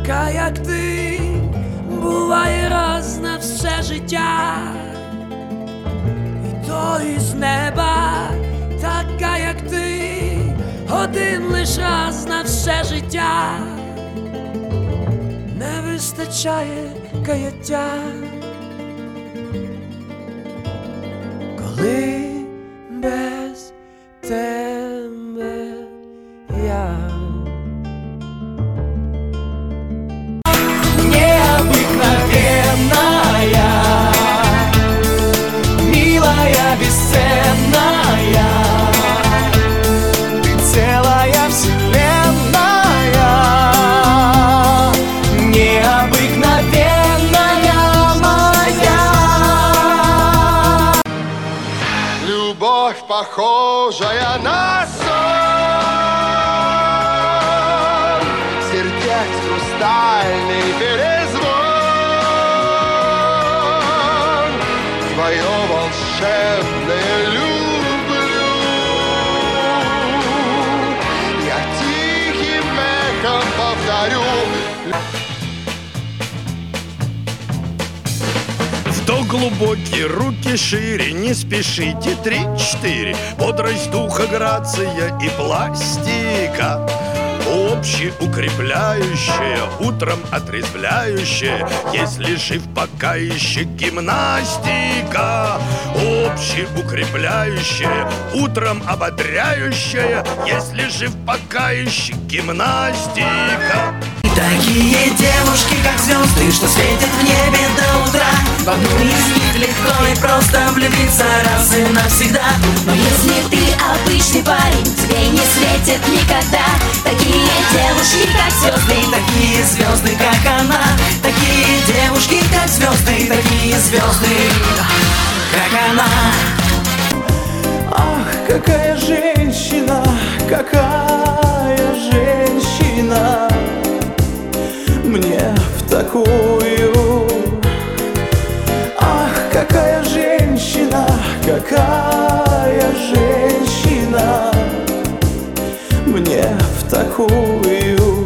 така, як ти, буває раз на все життя, і то із неба, така, як ти, один лиш раз на все життя, не вистачає каяття, коли без тебе я. Милая, бесценная, ты целая вселенная, необыкновенная моя. Любовь, похожая на сон, сердец хрустальный перезвон, твое волшебное люблю, я тихим эхом повторю. Вдох глубокий, руки шире, не спешите, 3-4. Бодрость духа, грация и пластика, общеукрепляющая, утром отрезвляющая, если жив пока еще гимнастика. Общеукрепляющая, утром ободряющая, если жив пока еще гимнастика. Такие девушки, как звезды, что светят в небе до утра. В одну из них легко и просто влюбиться раз и навсегда. Но если ты обычный парень, тебе не светит никогда. Такие девушки, как звезды, такие звезды, как она. Такие девушки, как звезды, такие звезды, как она. Ах, какая женщина, какая женщина, мне в такую. Ах, какая женщина, какая женщина, мне в такую.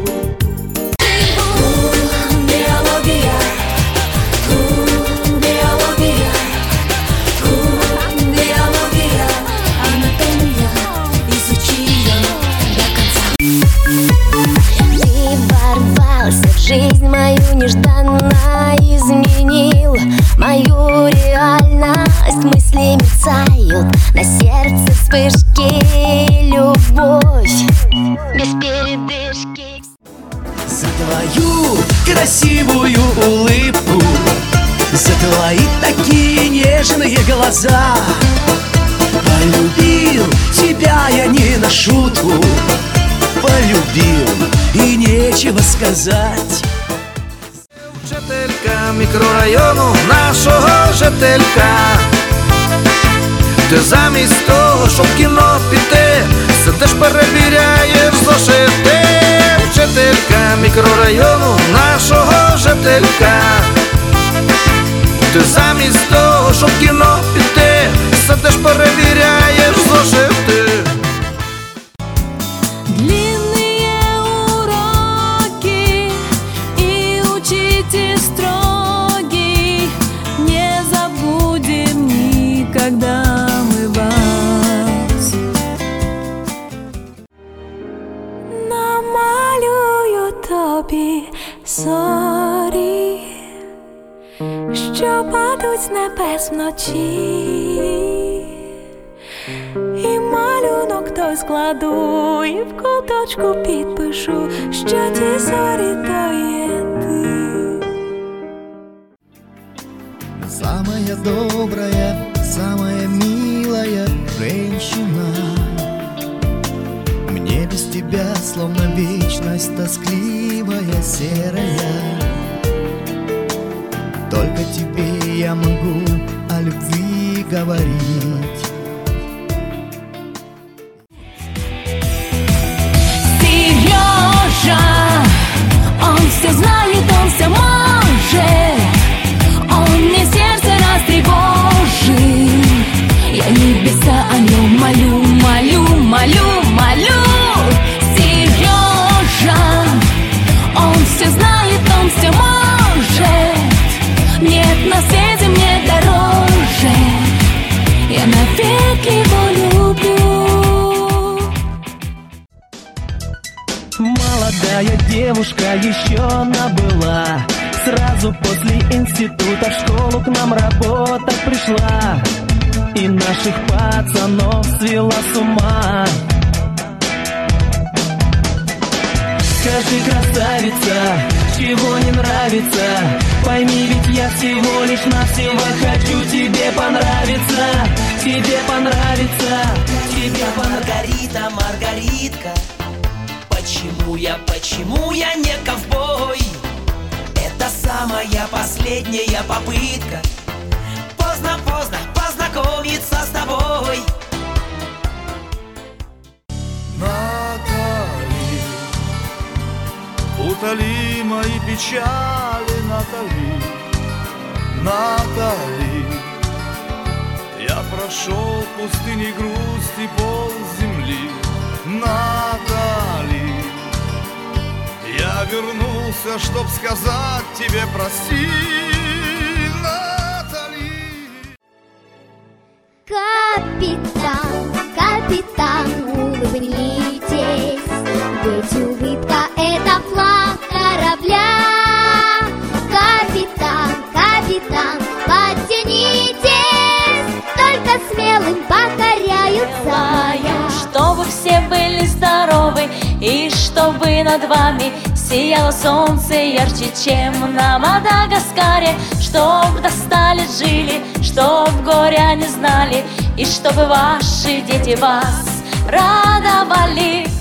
биология, биология, биология, анатомия, изучи ее до конца. Ты ворвался в жизнь мою нежданно, изменил мою реальность. Мысли мерцают, на сердце вспышки, любовь без передышки. За твою красивую улыбку, за твои такие нежные глаза, полюбил тебя я не на шутку, полюбил и нечего сказать. Вчителька мікрорайону нашого жителька, ти замість того, щоб в кіно піти, сидиш перевіряєш зошити. Вчителька мікрорайону нашого жителька, ти замість того, щоб в кіно піти, сидиш перевіряєш зошити. Когда мы вас намалюю тобі зорі, що падуть з небес вночі, і малюнок той складу, і в куточку підпишу, що ті зорі то є ти. Самая добрая, самая милая женщина, мне без тебя словно вечность тоскливая, серая. Только тебе я могу о любви говорить. Сережа, он все знает, он все может, он мне сердце растревожит. Я небеса о нем молю, молю, молю, молю. Сережа, он все знает, Эта девушка еще набыла. Сразу после института в школу к нам работать пришла и наших пацанов свела с ума. Скажи, красавица, чего не нравится? Пойми, ведь я всего лишь навсего хочу тебе понравиться. Тебе понравится, тебе понравится. Маргарита, Маргаритка, почему я не ковбой? Это самая последняя попытка. Поздно познакомиться с тобой. Натали, утоли мои печали, Натали, Натали. Я прошел пустыни грусти пол земли, Натали. Я вернулся, чтоб сказать тебе прости, Натали. Капитан, капитан, улыбнитесь, ведь улыбка — это флаг корабля. Капитан, капитан, подтянитесь, только смелым покоряются моря. Чтобы все были здоровы и чтобы над вами сияло солнце ярче, чем на Мадагаскаре. Чтоб достали, жили, чтоб горя не знали, и чтобы ваши дети вас радовали.